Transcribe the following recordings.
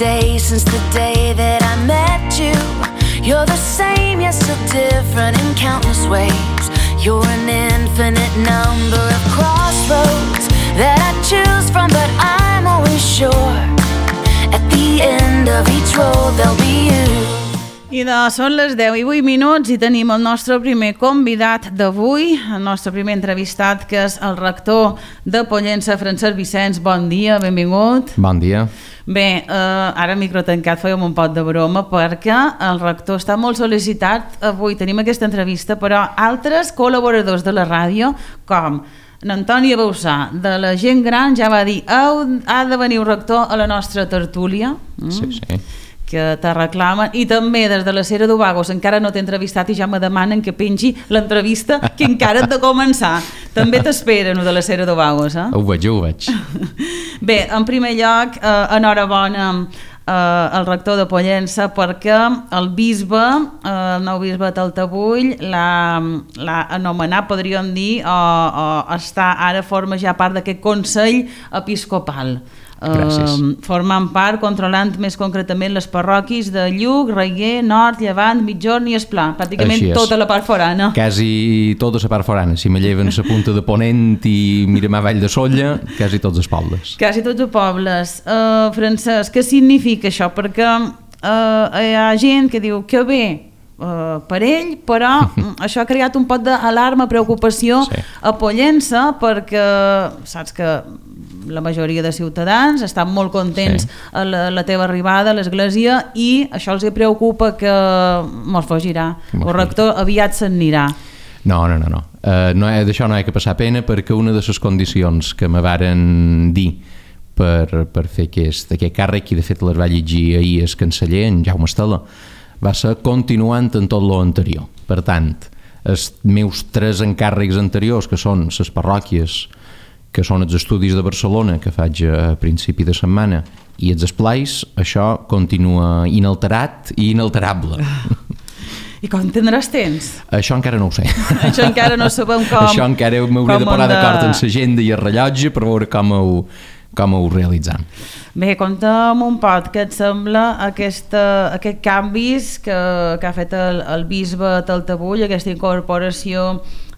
day since the day that I met you. You're the same, yet still different in countless ways. You're an infinite number of crossroads that I choose from, but I'm always sure at the end of each road there'll be you. I són les 10:08 i tenim el nostre primer convidat d'avui, el nostre primer entrevistat, que és el rector de Pollença, Francesc Vicenç. Bon dia, benvingut. Bon dia. Bé, ara micro tancat, fèiem un pot de broma perquè el rector està molt sol·licitat. Avui tenim aquesta entrevista, però altres col·laboradors de la ràdio, com n'Antoni Bausà, de la gent gran, ja va dir ha de venir un rector a la nostra tertúlia. Sí. Que te reclamen, i també des de la Cera d'Ovagos encara no t'he entrevistat i ja me demanen que pengi l'entrevista que encara ha de començar. També t'esperen, de la Cera d'Ovagos, eh? Ho veig. Bé, en primer lloc, enhorabona al rector de Pollença, perquè el bisbe, el nou bisbe de Taltabull, l'ha anomenat, podríem dir, o està ara, forma ja part d'aquest Consell Episcopal. Formant part, controlant més concretament les parròquies de Lluc, Reguer, Nord, Llevant, Migjorn i Esplà, pràcticament tota la part forana. Quasi tota la part forana. Si me lleven la punta de Ponent i mirem a Vall de Solla, quasi tots els pobles. Quasi tots els pobles. Francesc, què significa això? Perquè hi ha gent que diu que bé per ell, però això ha creat un pot d'alarma, preocupació a Pollença, perquè saps que la majoria de ciutadans estan molt contents a la teva arribada a l'església i això els preocupa que mos fugirà. El rector aviat se'n anirà. No. D'això no hi ha que passar pena, perquè una de les condicions que me varen dir per fer aquest càrrec, i de fet les va llegir ahir el canceller, en Jaume Estela, va ser continuant en tot l'anterior. Per tant, els meus 3 encàrrecs anteriors, que són les parròquies, que són els estudis de Barcelona, que faig a principi de setmana, i els esplais, això continua inalterat i inalterable. I com tindràs temps? Això encara no ho sé. Això encara no sabem com... Això encara m'hauré de posar d'acord amb l'agenda i el rellotge per veure com ho realitzam. Bé, conta'm un pot què et sembla aquest canvis que ha fet el bisbe Taltabull, aquesta incorporació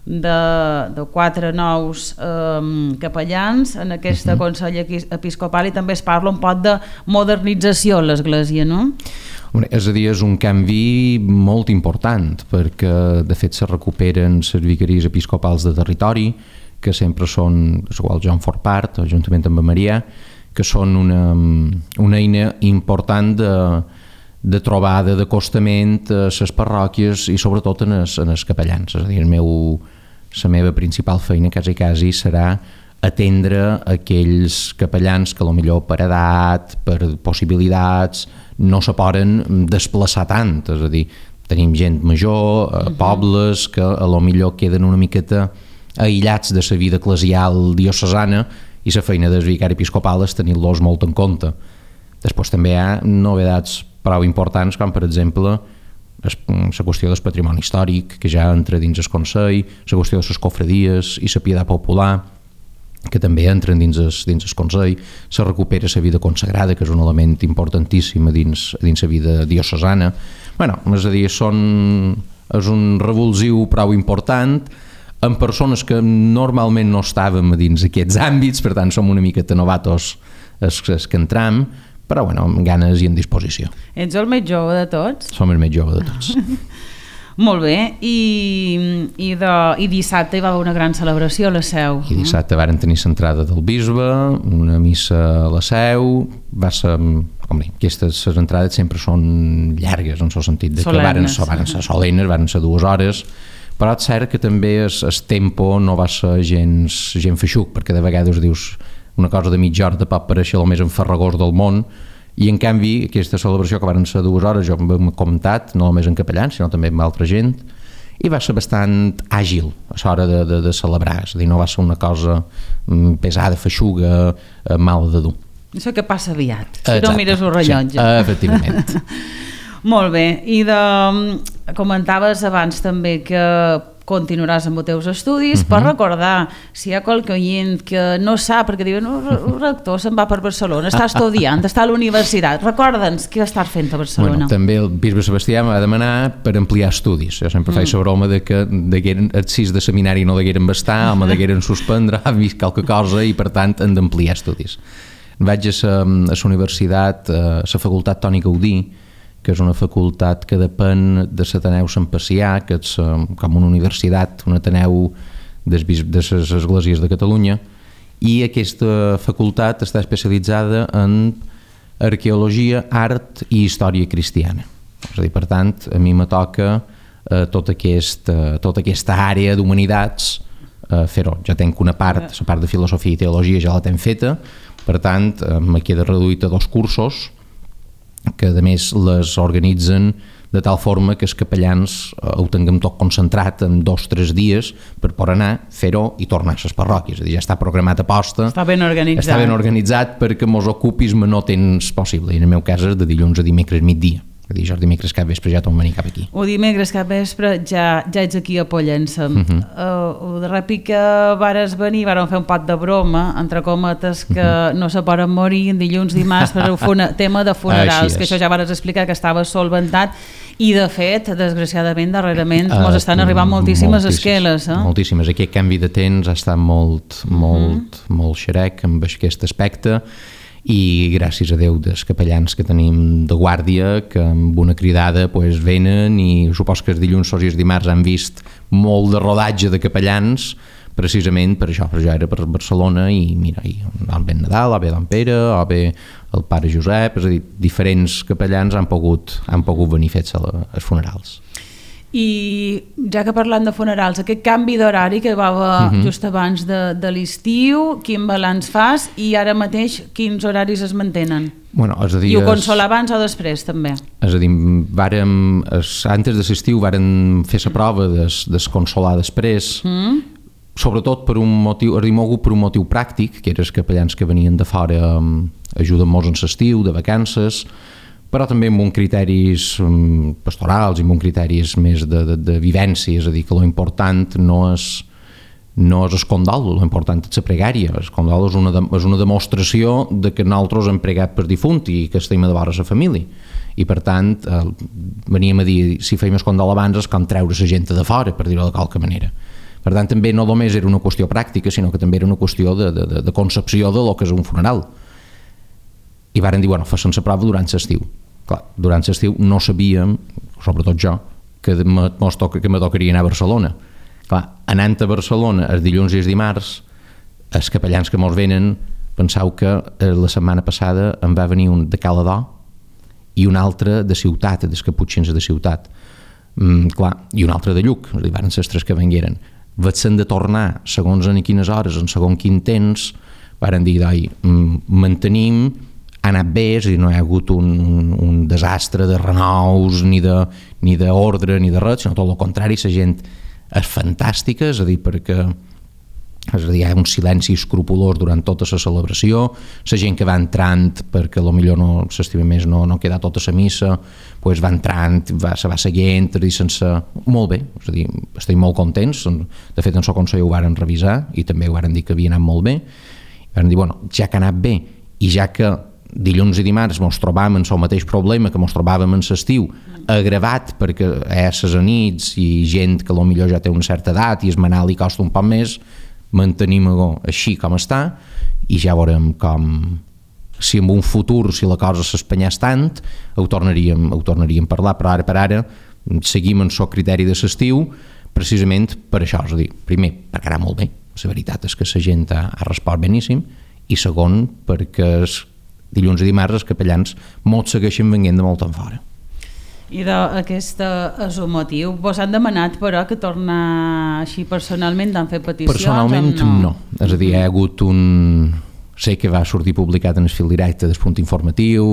de 4 nous capellans en aquesta Consell Episcopal, i també es parla un pot de modernització a l'església, no? És a dir, és un canvi molt important, perquè de fet se recuperen les vicaries episcopals de territori, que sempre són, de la qual jo en formo part, juntament amb Maria, que són una eina important de trobada, d'acostament a les parròquies i sobretot en els capellans. És a dir, la meva principal feina quasi serà atendre aquells capellans que potser per edat, per possibilitats, no se poden desplaçar tant. És a dir, tenim gent major, pobles que potser queden una miqueta aïllats de la vida eclesial diocesana, i la feina del vicari episcopal és tenir-los molt en compte. Després també hi ha novetats prou importants, com per exemple la qüestió del patrimoni històric, que ja entra dins el Consell, la qüestió de les cofradies i la pietat popular, que també entren dins el Consell, se recupera la vida consagrada, que és un element importantíssim dins la vida diocesana. És a dir, és un revulsiu prou important, amb persones que normalment no estàvem dins aquests àmbits, per tant som una miqueta novatos els que entram, però amb ganes i en disposició. Ets el més jove de tots? Som el més jove de tots. Molt bé, i dissabte hi va haver una gran celebració a la Seu. I dissabte varen tenir l'entrada del bisbe, una missa a la Seu, va ser... Aquestes entrades sempre són llargues, en el sentit que varen ser solemnes, varen ser 2 hores, però és cert que també el tempo no va ser gens feixuc, perquè de vegades dius una cosa de mitja hora te pot parèixer el més enfarragós del món, i en canvi aquesta celebració, que van ser 2 hores, jo m'he comptat, no només en capellans sinó també amb altra gent, i va ser bastant àgil a l'hora de celebrar, és a dir, no va ser una cosa pesada, feixuga, mala de dur. Això que passa aviat, si no mires el rellotge. Sí, efectivament. Molt bé, i comentaves abans també que continuaràs amb els teus estudis, per recordar, si hi ha qualque oient que no sap, perquè diuen, el rector se'n va per Barcelona, està estudiant, està a la universitat, recorda'ns què estàs fent a Barcelona. Bueno, també el bisbe Sebastià em va demanar per ampliar estudis. Jo sempre faig la broma de que els 6 de seminari no degueren bastar, o me degueren suspendre, ha vist qualque cosa i per tant han d'ampliar estudis. Vaig a la universitat, a la facultat Toni Gaudí, que és una facultat que depèn de l'Ateneu Sant Pacià, que és com una universitat, un Ateneu de les Esglésies de Catalunya, i aquesta facultat està especialitzada en arqueologia, art i història cristiana. És a dir, per tant, a mi me toca tota aquesta àrea d'humanitats fer-ho. Ja tenc una part, la part de filosofia i teologia ja la tenc feta, per tant, me queda reduït a 2 cursos, que a més les organitzen de tal forma que els capellans ho tinguem tot concentrat en 2 o 3 dies per poder anar, fer-ho i tornar a les parròquies. És a dir, ja està programat a posta. Està ben organitzat. Està ben organitzat perquè mos ocupis no tens possible. I en el meu cas és de dilluns a dimecres migdia. És a dir, jo dimecres cap vespre ja torno a venir cap aquí. O dimecres cap vespre ja ets aquí a Pollença. De repi que vares venir, varen fer un pot de broma, entre cometes, que no se poden morir en dilluns, dimarts per el tema de funerals, que això ja vares explicar que estava solventat i de fet, desgraciadament, darrerament mos estan arribant moltíssimes esqueles. Moltíssimes. Aquest canvi de temps ha estat molt xerec amb aquest aspecte i gràcies a Déu dels capellans que tenim de guàrdia que amb una cridada venen i supos que els dilluns, i els dimarts han vist molt de rodatge de capellans precisament per això era per Barcelona i mira, o bé Nadal, o bé Don Pere, o bé el pare Josep, és a dir, diferents capellans han pogut venir fets als funerals. I ja que parlant de funerals, aquest canvi d'horari que va haver just abans de l'estiu, quin balanç fas i ara mateix quins horaris es mantenen? Bueno, I ho consola abans o després també? És a dir, antes de l'estiu vàrem fer la prova de consolar després, sobretot per un motiu, mogut per un motiu pràctic, que eren els capellans que venien de fora ajudant-nos en l'estiu, de vacances, però també amb uns criteris pastorals i amb uns criteris més de vivència, és a dir, que l'important no és el condol, l'important és la pregària. El condol és una demostració de que nosaltres hem pregat per difunt i que estem a vora la família. I per tant, veníem a dir, si feim el condol abans és com treure la gent de fora, per dir-ho de qualque manera. Per tant, també no només era una qüestió pràctica, sinó que també era una qüestió de concepció de lo que és un funeral. I varen dir, facin la prova durant l'estiu. Clar, durant l'estiu no sabíem, sobretot jo, que me tocaria anar a Barcelona. Clar, anant a Barcelona els dilluns i els dimarts, els capellans que mos venen, penseu que la setmana passada em va venir un de Caladó i un altre de Ciutat, dels Caputxins de Ciutat. Clar, i un altre de Lluc, és a dir, varen les 3 que vengueren. Vaig de tornar, segons en quines hores, en segons quin temps, varen dir, mantenim, ha anat bé, és a dir, no hi ha hagut un desastre de renous, ni d'ordre, ni de res, sinó tot el contrari, la gent és fantàstica, és a dir, perquè hi ha un silenci escrupolós durant tota la celebració, la gent que va entrant, perquè potser no s'estima més, no queda tota la missa, va entrant, se va seguint, molt bé, és a dir, estem molt contents, de fet en el Consell ho varen revisar i també ho varen dir que havia anat molt bé, varen dir, ja que ha anat bé i ja que dilluns i dimarts ens trobàvem en el mateix problema que ens trobàvem en l'estiu, agravat perquè a les nits i gent que potser ja té una certa edat i es manal i costa un poc més, mantenim-ho així com està i ja veurem com, si en un futur, si la cosa s'espanyés tant, ho tornaríem a parlar, però ara per ara seguim en el criteri de l'estiu precisament per això, és a dir, primer, perquè ara molt bé, la veritat és que la gent ha respost beníssim, i segon, perquè dilluns i dimarts els capellans molts segueixen venint de molt en fora. I aquest és un motiu. Vos han demanat, però, que tornar així personalment, han fet peticions? Personalment no. És a dir, hi ha hagut sé que va sortir publicat en el fil directe del punt informatiu,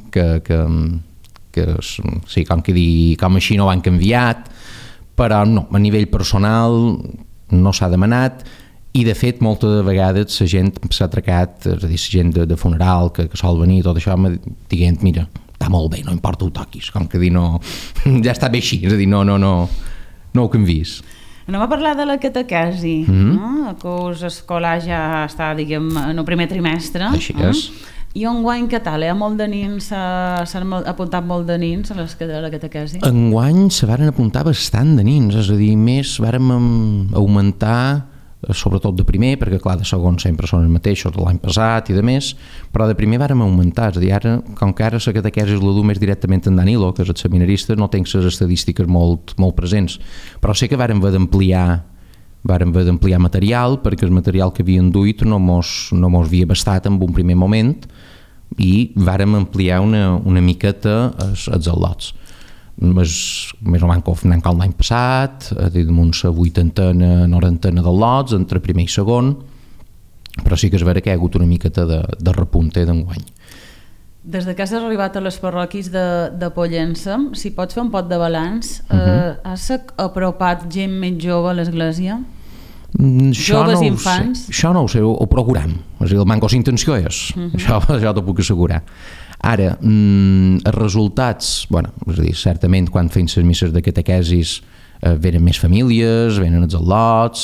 que sí, com així no ho han canviat, però no, a nivell personal no s'ha demanat. I de fet moltes de vegades la gent s'ha atracat, és a dir, la gent de funeral que sol venir i tot això, dient, mira, està molt bé, no importa ho toquis, com que dir no, ja està bé així, és a dir, no ho canviïs. Anem a parlar de la catequesi, no? El curs escolar ja està, diguem, en el primer trimestre. Així és. I enguany què tal? Molt de nins, s'han apuntat molt de nins a la catequesi? Enguany se varen apuntar bastant de nins, és a dir, més vàrem augmentar, sobretot de primer, perquè clar, de segon sempre són els mateixos de l'any passat i de més, però de primer vàrem augmentar, és a dir, ara, com que ara la catequesi la du més directament en Danilo, que és el seminarista, no tenc les estadístiques molt presents, però sé que vàrem haver d'ampliar material, perquè el material que havien duit no mos havia bastat en un primer moment, i vàrem ampliar una miqueta els al·lots. Més o menys anant cal l'any passat, damunt la 80-90 de lots entre primer i segon, però sí que és vera que hi ha hagut una miqueta de repunte d'enguany. Des de que has arribat a les parròquies de Pollença, si pots fer un pot de balanç, has apropat gent més jove a l'església? Joves i infants? Això no ho sé, ho procuram. És a dir, el manco d'intenció és. Això t'ho puc assegurar. Ara, els resultats, és a dir, certament quan feim les misses de catequesis venen més famílies, venen els al·lots,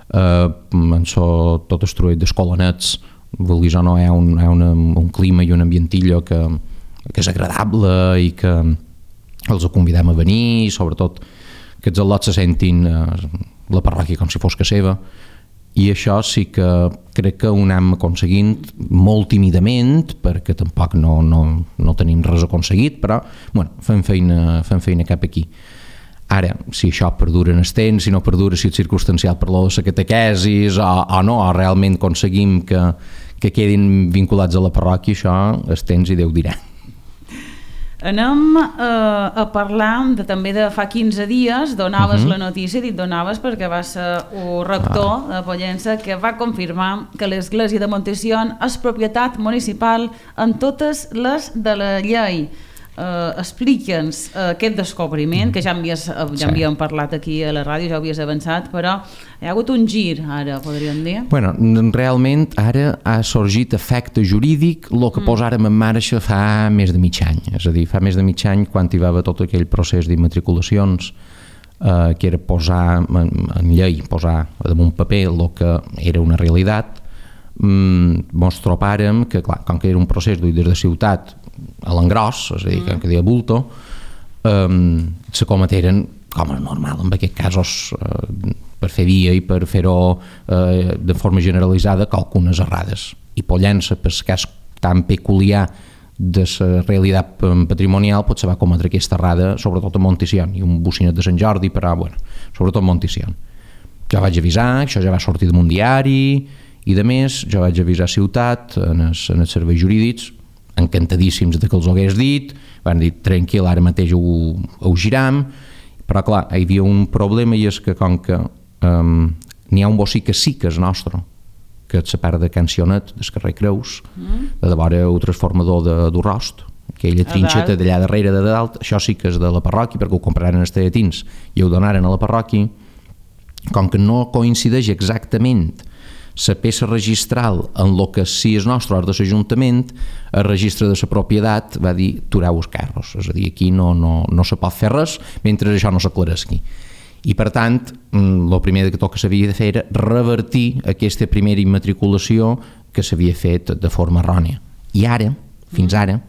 tot estruït d'escolonets, vulguis o no, hi ha un clima i un ambientillo que és agradable i que els convidem a venir, i sobretot que els al·lots se sentin la parròquia com si fos que seva, i això sí que crec que ho anem aconseguint molt tímidament, perquè tampoc no tenim res aconseguit, però fem feina cap aquí. Ara, si això perdura en el temps, si no perdura, si és circumstancial per la catequesis o no, o realment aconseguim que quedin vinculats a la parròquia, això el temps i Déu dirà. Anem a parlar també de fa 15 dies, donaves la notícia, dic donaves perquè va ser el rector de Pollença que va confirmar que l'església de Montession és propietat municipal en totes les de la llei. Explica'ns aquest descobriment, que ja havíem parlat aquí a la ràdio, ja ho havies avançat, però hi ha hagut un gir ara, podríem dir. Realment ara ha sorgit efecte jurídic el que posàrem en marxa fa més de mig any. És a dir, fa més de mig any, quan hi va haver tot aquell procés d'immatriculacions, que era posar en llei, posar damunt paper el que era una realitat, mos trobàrem que, clar, com que era un procés duit des de ciutat a l'engròs, és a dir, que deia bulto, se cometeren, com és normal en aquests casos, per fer via i per fer-ho de forma generalitzada, qualcunes errades. I Pollença, per cas tan peculiar de la realitat patrimonial, potser va cometre aquesta errada, sobretot a Montession, i un bocinet de Sant Jordi, però, sobretot a Montession. Jo vaig avisar, això ja va sortir d'un diari, i de més, jo vaig avisar Ciutat en els serveis jurídics, encantadíssims de que els ho hagués dit, van dir tranquil, ara mateix ho giram, però clar, hi havia un problema, i és que com que n'hi ha un bocí que sí que és nostre, que és la part de Cancionet, del carrer Creus, de vora el transformador d'Urrost, aquella trinxeta d'allà darrere de dalt, això sí que és de la parròquia, perquè ho compraren els tallatins i ho donaren a la parròquia. Com que no coincideix exactament la peça registral en el que sí és nostre, de l'Ajuntament, el registre de la propietat va dir tureu els carros, és a dir, aquí no se pot fer res mentre això no s'aclareixi. I per tant, el primer que s'havia de fer era revertir aquesta primera immatriculació que s'havia fet de forma errònia. I ara, fins ara,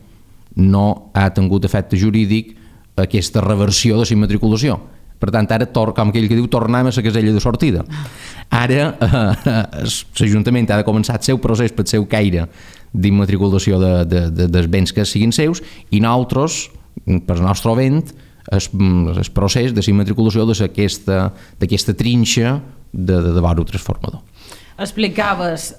no ha tingut efecte jurídic aquesta reversió de la immatriculació. Per tant, ara, com aquell que diu, tornem a la casella de sortida. Ara, l'Ajuntament ha de començar el seu procés pel seu caire d'immatriculació dels béns que siguin seus, i nosaltres, per el nostre vent, el procés de immatriculació d'aquesta trinxa de vora transformador. Explicaves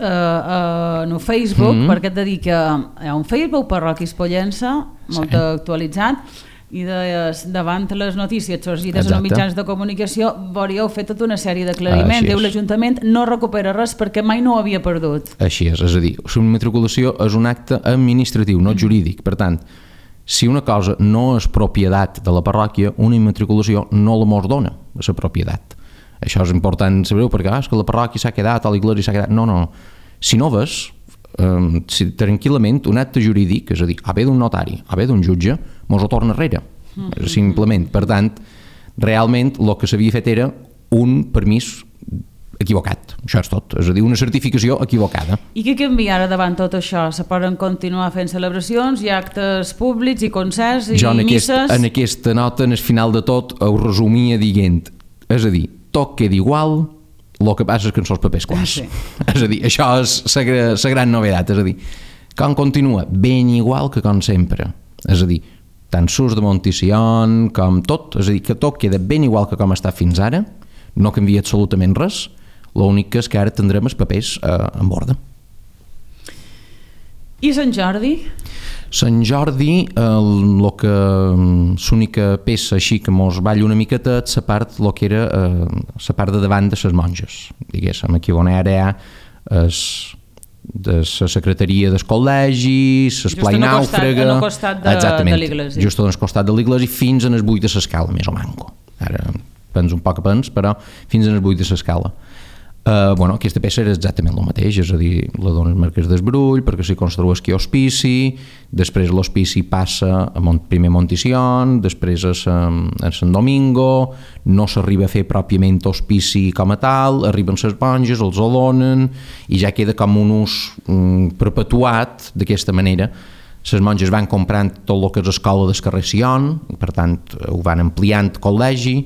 en Facebook, perquè et dedica a un Facebook, Parròquies Pollença, molt actualitzat, i davant les notícies sorgides en els mitjans de comunicació hauríeu fet tota una sèrie d'aclariments. Diu l'Ajuntament no recupera res perquè mai no ho havia perdut. Així és a dir, la immatriculació és un acte administratiu, no jurídic. Per tant, si una cosa no és propietat de la parròquia, una immatriculació no la mos dona a la propietat. Això és important saber-ho, perquè és que la parròquia s'ha quedat, a l'Iglésia s'ha quedat. No. Si no ves, tranquil·lament, un acte jurídic, és a dir, a bé d'un notari, a bé d'un jutge, mos ho torna enrere, simplement. Per tant, realment el que s'havia fet era un permís equivocat, això és tot, és a dir, una certificació equivocada. I què canvia ara davant tot això? Se poden continuar fent celebracions, hi ha actes públics i concerts i misses? En aquesta nota, en el final de tot, ho resumia dient, és a dir, tot queda igual, el que passa és que en els papers clars. Sí. És a dir, això és la gran novedat, és a dir, com continua ben igual que com sempre, és a dir, tant s'ús de Monticion com tot, és a dir, que tot queda ben igual que com està fins ara, no canvia absolutament res, l'únic és que ara tindrem els papers en borda. I Sant Jordi? Sant Jordi, l'única peça així que mos balla una miqueta és la part, que era la part de davant de les monges, diguéssim, aquí on ara hi ha de la secretaria del col·legi, l'esplai nàufraga... Just al costat de l'església. Just al costat de l'església fins en el buit de l'escala, més o manco. Ara pens un poc a pens, però fins en el buit de l'escala. Aquesta peça era exactament el mateix, és a dir, la dones marques d'esbrull perquè s'hi construeix aquí hospici, després l'hospici passa a primer Monticion, després a Sant Domingo, no s'arriba a fer pròpiament hospici com a tal, arriben les monges, els donen i ja queda com un ús perpetuat d'aquesta manera. Les monges van comprant tot el que és l'escola del carrer Sion, per tant ho van ampliant col·legi,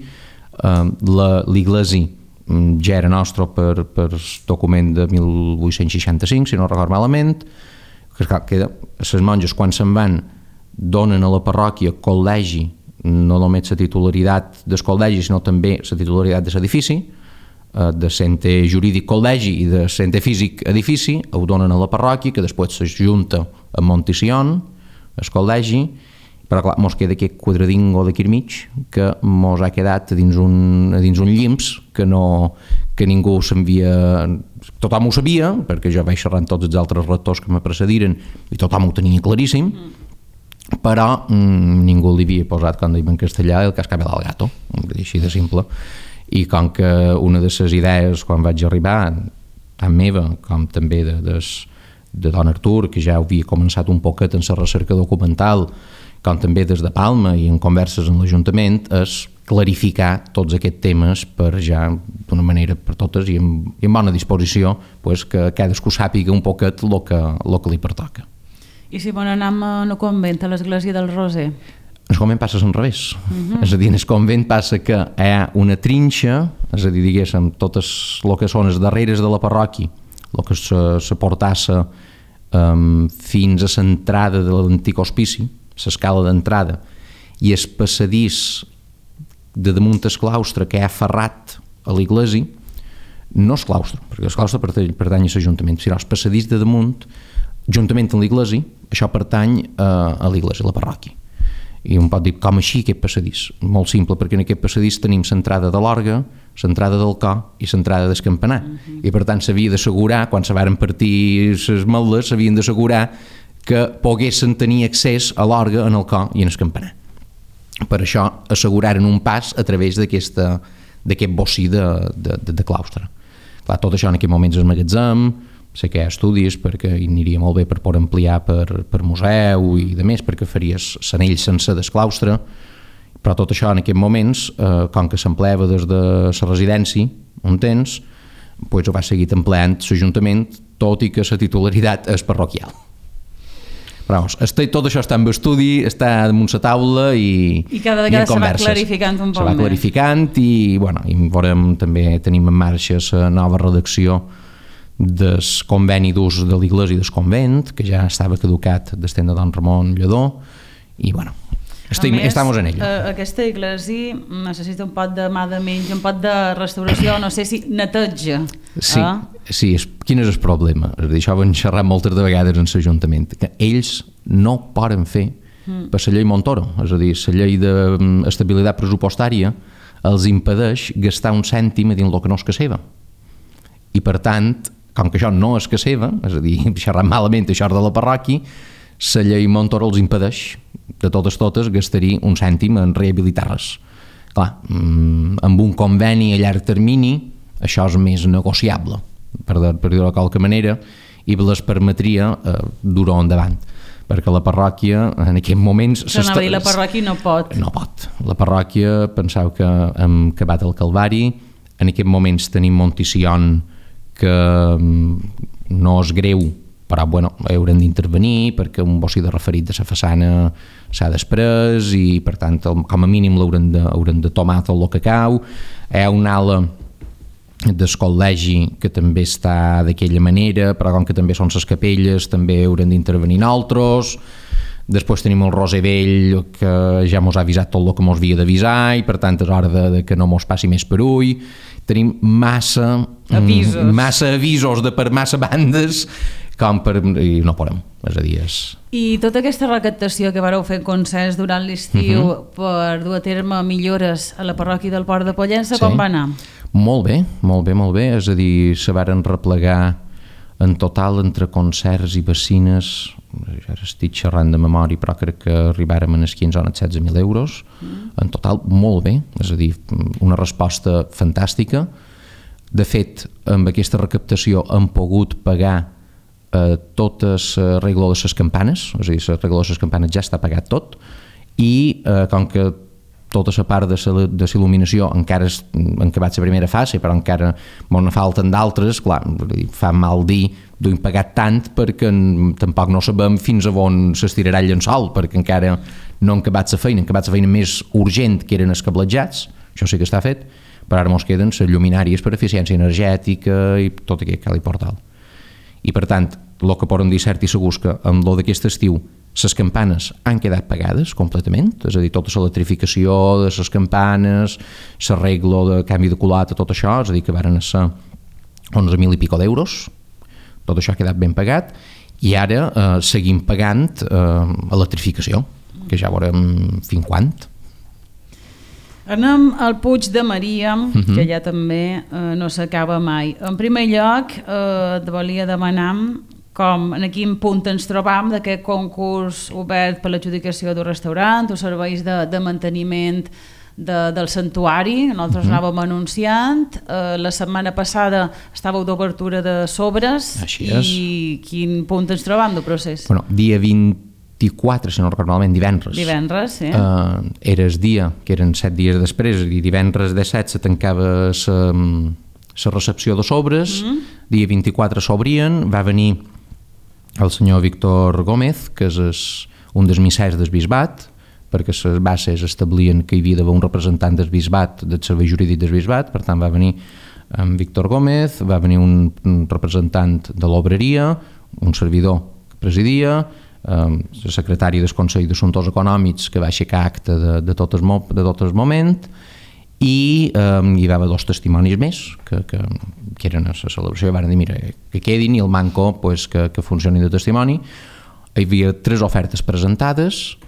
l'església ja era nostre per document de 1865, si no record malament, que les monges quan se'n van donen a la parròquia col·legi, no només la titularitat del col·legi, sinó també la titularitat de l'edifici, de centre jurídic col·legi i de centre físic edifici, ho donen a la parròquia, que després s'ajunta a Monticion, el col·legi, però clar, mos queda aquest quadradingo d'aquí al mig que mos ha quedat dins un llimps que ningú s'envia... Tothom ho sabia, perquè jo vaig xerrar amb tots els altres rectors que me precediren i tothom ho tenia claríssim, però ningú li havia posat, com dèiem en castellà, el cascabel al gato, així de simple. I com que una de les idees, quan vaig arribar, tant meva com també de don Artur, que ja havia començat un poquet en la recerca documental, com també des de Palma i en converses en l'Ajuntament, és clarificar tots aquests temes per ja d'una manera per totes i en bona disposició que cadascú sàpiga un poquet el que li pertoca. I si bon anem al convent, a l'església del Roser? El convent passa al revés. És a dir, en el convent passa que hi ha una trinxa, és a dir, diguéssim, totes el que són les darreres de la parròquia, el que és la portassa fins a l'entrada de l'antic hospici, l'escala d'entrada, i el passadís de damunt el claustre que ha aferrat a l'església, no és claustre, perquè el claustre pertany a l'Ajuntament, sinó el passadís de damunt, juntament amb l'església, això pertany a l'església, a la parròquia. I un pot dir, com així aquest passadís? Molt simple, perquè en aquest passadís tenim l'entrada de l'orgue, l'entrada del cor i l'entrada del campanar. I per tant s'havia d'assegurar, quan se varen partir les malles, s'havien d'assegurar que poguessin tenir accés a l'orgue en el cor i en el campanar. Per això asseguraren un pas a través d'aquest bocí de claustre. Clar, tot això en aquest moment és el magatzem, sé que hi ha estudis perquè hi aniria molt bé per poder ampliar per museu i de més, perquè faries l'anell sense del claustre, però tot això en aquests moments, com que s'empleava des de la residència un temps, ho va seguir empleant l'Ajuntament, tot i que la titularitat és parroquial. Però tot això està en estudi, està damunt la taula i cada vegada se va clarificant un poc més. Se va clarificant i també tenim en marxa la nova redacció del conveni d'ús de l'església i del convent, que ja estava caducat del temps de don Ramon Lledó, i estamos en ello. Aquesta església necessita un pot de mà de menys, un pot de restauració, no sé si neteja. Sí, quin és el problema? Això ho hem xerrat moltes de vegades en l'Ajuntament, que ells no poden fer per la llei Montoro, és a dir, la llei d'estabilitat pressupostària els impedeix gastar un cèntim dins el que no és que seva. I per tant, com que això no és que seva, és a dir, xerrant malament això de la parròquia, la llei Montoro els impedeix de totes gastar-hi un cèntim en rehabilitar res. Clar, amb un conveni a llarg termini això és més negociable, per dir-ho de qualque manera, i les permetria dur-ho endavant, perquè la parròquia en aquests moments... La parròquia no pot. No pot. La parròquia, penseu que hem acabat el Calvari, En aquests moments tenim Monticion, que no és greu, però bueno, haurem d'intervenir perquè un bossi de referit de la façana s'ha després i per tant com a mínim haurem de tomar tot el que cau. Hi ha una ala del col·legi que també està d'aquella manera, però com que també són les capelles també haurem d'intervenir nosaltres. Després tenim el Roser Vell, que ja mos ha avisat tot el que mos havia d'avisar i per tant és hora de que no mos passi més per ull. Tenim massa avisos de per massa bandes i no podem, és a dir, I tota aquesta recaptació que vareu fer concerts durant l'estiu per dur a terme millores a la parròquia del Port de Pollença, com va anar? Molt bé, és a dir, se varen replegar en total entre concerts i vacines, ja estic xerrant de memòria, però crec que arribàrem a les 15 o 16.000 euros, en total molt bé, és a dir, una resposta fantàstica. De fet, amb aquesta recaptació hem pogut pagar totes l'arreglo de les campanes, és a dir, l'arreglo de les campanes ja està pagat tot, i com que tota la part de l'il·luminació encara és acabat la primera fase, però encara ne falten d'altres, clar, fa mal dir d'ho hem pagat tant perquè tampoc no sabem fins a on s'estirarà el llençol, perquè encara no hem acabat la feina més urgent que eren els cablejats, això sí que està fet, però ara ens queden les lluminàries per eficiència energètica i tot aquest cal i portal. I per tant, el que poden dir cert i segur és que amb el d'aquest estiu les campanes han quedat pagades completament, és a dir, tota l'electrificació de les campanes, l'arreglo de canvi de culata, tot això, és a dir, que varen ser 11.000 i pico d'euros, tot això ha quedat ben pagat, i ara seguim pagant electrificació, que ja veurem fins quan. Anem al Puig de Maria, que ja també no s'acaba mai. En primer lloc, et volia demanar en quin punt ens trobam d'aquest concurs obert per l'adjudicació d'un restaurant o serveis de manteniment del santuari. Nosaltres anàvem anunciant, la setmana passada estàveu d'obertura de sobres. Així és. I quin punt ens trobam del procés? Bueno, dia 24, si no recordo malament, divendres. Divendres, sí. Era el dia, que eren 7 dies després, i divendres de 7 se tancava la recepció de sobres, dia 24 s'obrien, va venir el senyor Víctor Gómez, que és un dels missaires del bisbat, perquè les bases establien que hi havia d'haver un representant del bisbat, del servei jurídic del bisbat, per tant va venir en Víctor Gómez, va venir un representant de l'obreria, un servidor que presidia, el secretari del Consell d'Assumptes Econòmics, que va aixecar acte de tot el moment, i hi va haver 2 testimonis més que eren a la celebració i van dir, mira, que quedin i el manco pues, que funcionin de testimoni. Hi havia 3 ofertes presentades,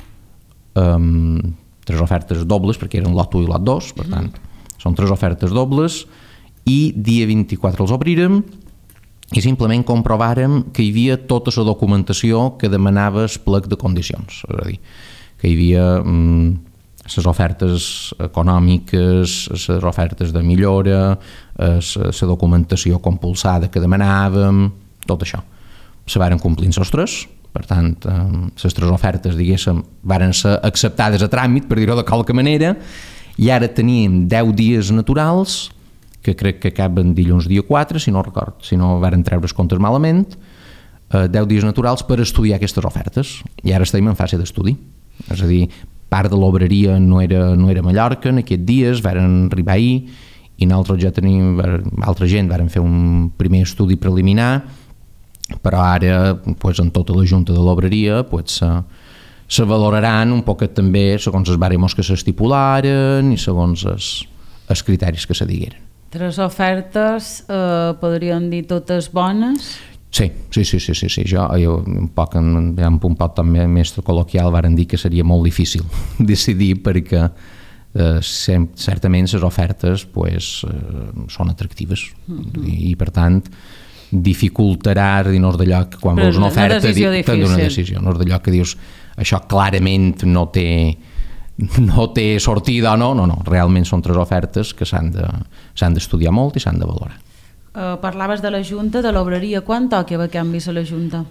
3 ofertes dobles perquè eren lot 1 i lot 2, per tant són 3 ofertes dobles, i dia 24 els obrirem i simplement comprovàrem que hi havia tota la documentació que demanava el plec de condicions, és a dir, que hi havia les ofertes econòmiques, les ofertes de millora, la documentació compulsada que demanàvem, tot això. Se varen complint els 3, per tant, les 3 ofertes, diguéssim, varen ser acceptades a tràmit, per dir-ho de qualque manera, i ara tenim 10 dies naturals, que crec que acaben dilluns dia 4, si no record, si no varen treure els comptes malament, 10 dies naturals per estudiar aquestes ofertes, i ara estem en fase d'estudi. És a dir, part de l'obreria no era a Mallorca en aquests dies, varen arribar ahir i nosaltres ja tenim, altra gent varen fer un primer estudi preliminar, però ara pues, en tota la junta de l'obreria pues, se valoraran un poc també segons els baremos que s'estipularen i segons els criteris que se digueren. 3 ofertes, podríem dir totes bones? Sí. Jo un poc també més col·loquial varen dir que seria molt difícil decidir perquè certament les ofertes pues, són atractives i per tant dificultarà dir-nos d'allò que quan veus una oferta prendre una decisió, no és d'allò que dius això clarament no té sortida o no, realment són 3 ofertes que s'han d'estudiar molt i s'han de valorar. Parlaves de la Junta, de l'obreria. Quan toca haver canvis a la Junta?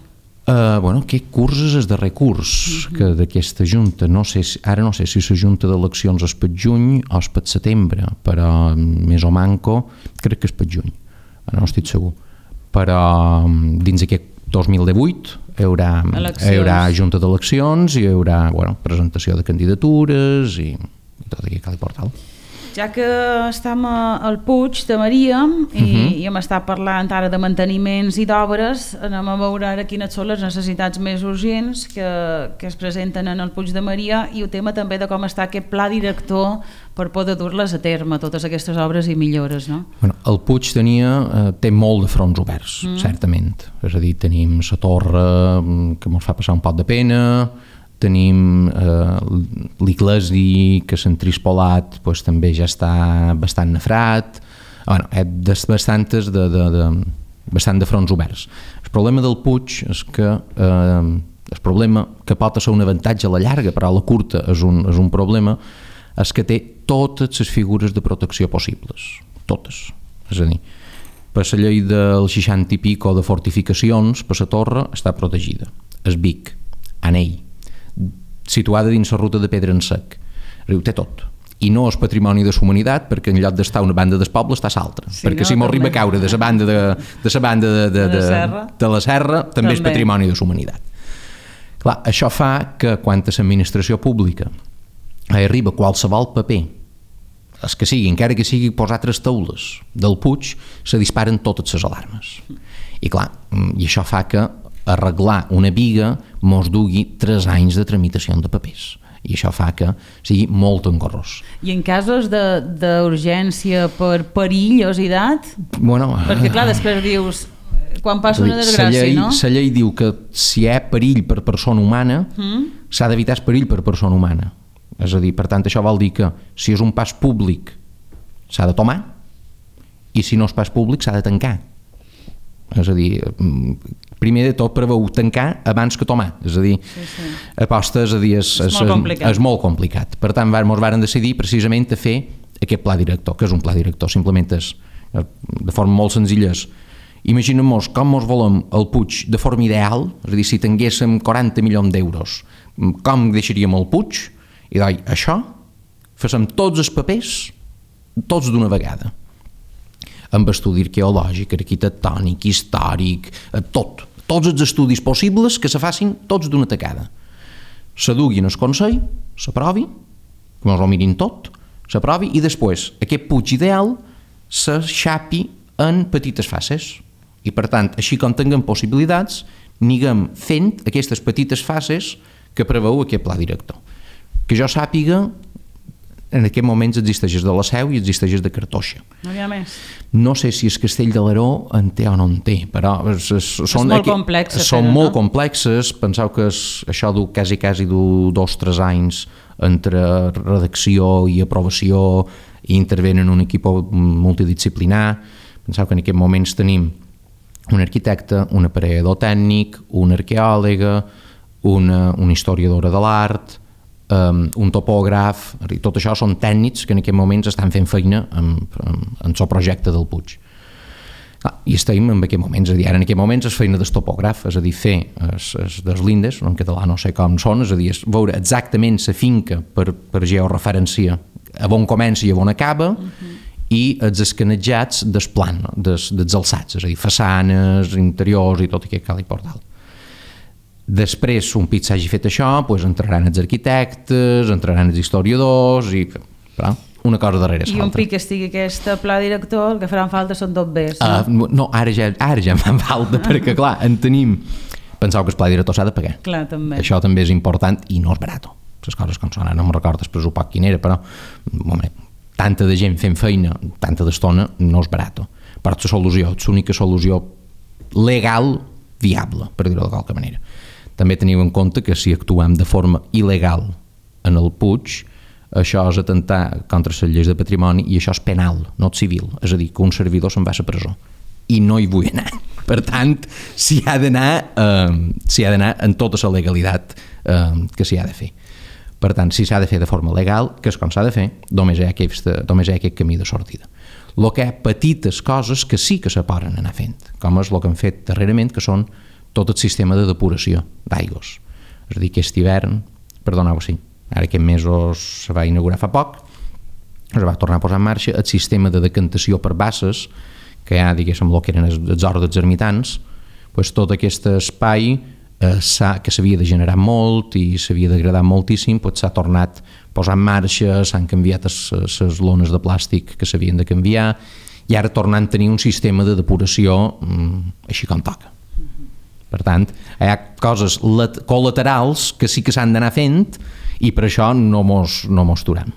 Aquest curs és el darrer curs que d'aquesta Junta. Ara no sé si la Junta d'eleccions és per juny o és per setembre, però més o manco crec que és per juny, ara no estic segur. Però dins aquest 2018 hi haurà Junta d'eleccions i hi haurà presentació de candidatures i tot aquest cali portal. Ja que estem al Puig de Maria i hem estat parlant ara de manteniments i d'obres, anem a veure ara quines són les necessitats més urgents que es presenten en el Puig de Maria i el tema també de com està aquest pla director per poder dur-les a terme, totes aquestes obres i millores, no? El Puig té molt de fronts oberts, certament. És a dir, tenim la torre que ens fa passar un pot de pena, tenim l'Iglesi que s'ha entrispolat, també ja està bastant nefrat, bastant de fronts oberts. El problema del Puig és que el problema que pot ser un avantatge a la llarga, però a la curta és un problema, és que té totes les figures de protecció possibles, totes. És a dir, per la llei del 60 i pico de fortificacions, per la torre està protegida. És Vic, Anell, situada dins la ruta de pedra en sec. Ho té tot. I no és patrimoni de la humanitat, perquè en lloc d'estar una banda del poble està l'altra. Perquè si m'arriba a caure de la banda de la serra, també és patrimoni de la humanitat. Clar, això fa que quan a l'administració pública arriba qualsevol paper, els que sigui, encara que sigui posar 3 taules del Puig, se disparen totes les alarmes. I clar, i això fa que arreglar una viga mos dugui 3 anys de tramitació de papers i això fa que sigui molt engorrós. I en casos d'urgència per perillositat? Perquè clar, després dius quan passa una desgràcia, no? La llei diu que si hi ha perill per persona humana s'ha d'evitar el perill per persona humana. És a dir, per tant, això vol dir que si és un pas públic s'ha de tomar i si no és pas públic s'ha de tancar. És a dir, primer de tot preveu tancar abans que tomar, és a dir, aposta, és a dir, és molt complicat. Per tant, ens varen decidir precisament a fer aquest pla director, que és un pla director, simplement és, de forma molt senzilla, imaginem-nos com ens volem el Puig de forma ideal, és a dir, si tinguéssim 40 milions d'euros, com deixaríem el Puig, i doncs això, féssim tots els papers, tots d'una vegada, amb estudi arqueològic, arquitectònic, històric, tots els estudis possibles que se facin tots d'una tacada. Se duguin al Consell, s'aprovi, que ens ho mirin tot, s'aprovi i després aquest Puig ideal se xapi en petites fases. I per tant, així com tinguem possibilitats, anirem fent aquestes petites fases que preveu aquest pla director. Que jo sàpiga, en aquest moments existeix de la Seu i existeix de Cartoixa. No hi ha més. No sé si el Castell de l'Aró en té o no en té, però són molt complexes. Són molt complexes. Penseu que això du quasi 2 o 3 anys entre redacció i aprovació i intervenen un equip multidisciplinar. Penseu que en aquests moments tenim un arquitecte, un aparellador tècnic, una arqueòloga, una historiadora de l'art, un topògraf, tot això són tècnics que en aquests moments estan fent feina en el projecte del Puig. I estem en aquests moments, és a dir, ara en aquests moments és feina del topògraf, és a dir, fer les lindes, en català no sé com són, és a dir, veure exactament la finca per georreferència, a on comença i a on acaba, i els escanejats del plan, dels alçats, és a dir, façanes, interiors i tot aquest cal i portal. Després, un pit s'hagi fet això, doncs entraran els arquitectes, entraran els historiadors, però una cosa darrere l'altra. I un pic que estigui aquest pla director, el que faran falta són 2 Bs. No, ara ja en fan falta, perquè clar, en tenim... Penseu que el pla director s'ha de pagar. Clar, també. Això també és important i no és barat. Les coses com són, ara no me'n recordo el pressupost quin era, però tanta de gent fent feina, tanta d'estona, no és barat. Però la solució, l'única solució legal viable, per dir-ho de qualque manera. També teniu en compte que si actuem de forma il·legal en el Puig, això és atentar contra les lleis de patrimoni i això és penal, no civil. És a dir, que un servidor se'n va a la presó. I no hi vull anar. Per tant, s'hi ha d'anar en tota la legalitat que s'hi ha de fer. Per tant, si s'ha de fer de forma legal, que és com s'ha de fer, només hi ha aquest camí de sortida. El que hi ha petites coses que sí que se poden anar fent, com és el que hem fet darrerament, que són tot el sistema de depuració d'aigües. És a dir, aquest hivern, perdoneu, sí, ara aquests mesos se va inaugurar fa poc, es va tornar a posar en marxa el sistema de decantació per basses, que ja, diguéssim, el que eren els horts dels ermitans, doncs tot aquest espai que s'havia de generar molt i s'havia degradat moltíssim, doncs s'ha tornat a posar en marxa, s'han canviat les lones de plàstic que s'havien de canviar, i ara tornant a tenir un sistema de depuració així com toca. Per tant, hi ha coses col·laterals que sí que s'han d'anar fent i per això no mos turem.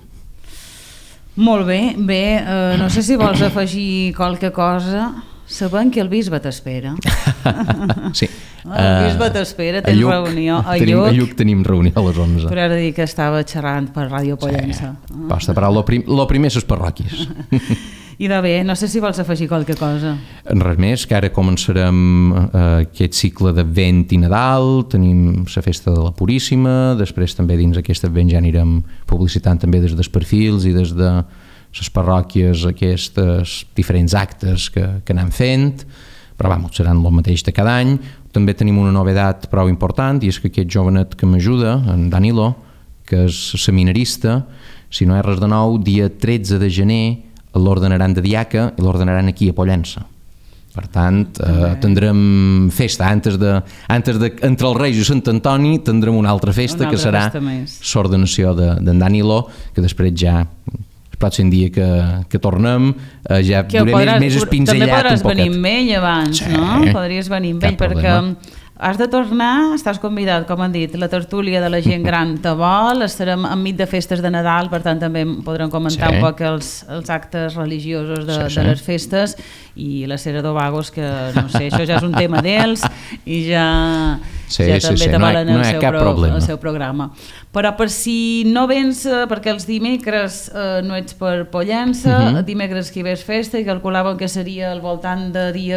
Molt bé, no sé si vols afegir qualque cosa, sabent que el bisbe t'espera. Sí. El bisbe t'espera, tens reunió. A Lluc tenim reunió a les 11. Però ara dir que estava xerrant per Ràdio Pollença. Sí, basta parar lo primer les parròquies. I de bé, no sé si vols afegir qualque cosa. Res més, que ara començarem aquest cicle d'Advent i Nadal, tenim la festa de la Puríssima, després també dins aquest Advent ja anirem publicitant també des dels perfils i des de les parròquies aquests diferents actes que anem fent, però seran el mateix de cada any. També tenim una novedat prou important, i és que aquest jovenet que m'ajuda, en Danilo, que és seminarista, si no hi ha res de nou, dia 13 de gener l'ordenaran de diaca i l'ordenaran aquí a Pollença. Per tant, tindrem festa entre els Reis i Sant Antoni, tindrem una altra festa que serà l'ordenació d'en Danilo, que després ja el pròxim dia que tornem ja durem més espinzellat un poquet. També podràs venir amb ell abans, no? Podries venir amb ell perquè has de tornar, estàs convidat, com han dit, la tertúlia de la gent gran te vol, estarem enmig de festes de Nadal, per tant també podrem comentar un poc els actes religiosos de les festes i la Cera d'Ovagos, que no sé, això ja és un tema d'ells i ja també te volen el seu programa. Però per si no vens, perquè els dimecres no ets per Pollença, dimecres que hi ves festa i calculàvem que seria al voltant de dia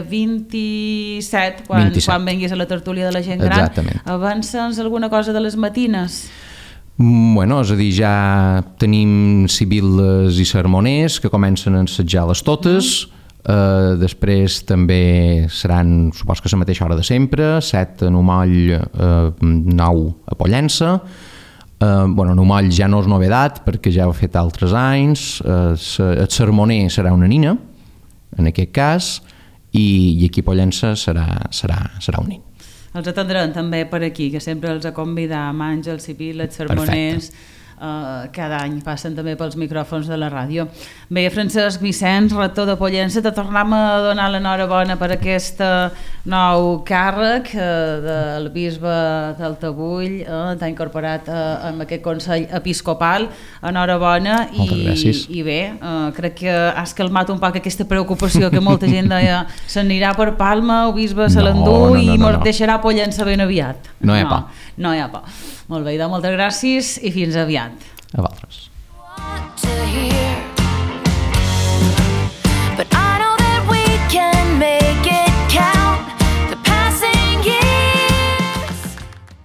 27 quan venguis a la tertúlia de la gent gran. Avança'ns alguna cosa de les matines? Bueno, és a dir, ja tenim civils i sermoners que comencen a ensejar-les totes. Després també seran, supos que a la mateixa hora de sempre, 7 a Numoll, 9 a Pollença. Numoll ja no és novedat perquè ja ho ha fet altres anys. El sermoner serà una nina, en aquest cas, i aquí a Pollença serà un nin. Els atendran també per aquí, que sempre els convidam, Àngel, Civil, els sermoners. Cada any passen també pels micròfons de la ràdio. Bé, Francesc Vicenç, rector de Pollença, te tornem a donar l'enhorabona per aquest nou càrrec del bisbe del Tavull, t'ha incorporat en aquest Consell Episcopal. Enhorabona i bé, crec que has calmat un poc aquesta preocupació que molta gent deia s'anirà per Palma, el bisbe se l'endú i mos deixarà Pollença ben aviat. No hi ha por. No hi ha por. Molt bé, moltes gràcies i fins aviat. A vosaltres.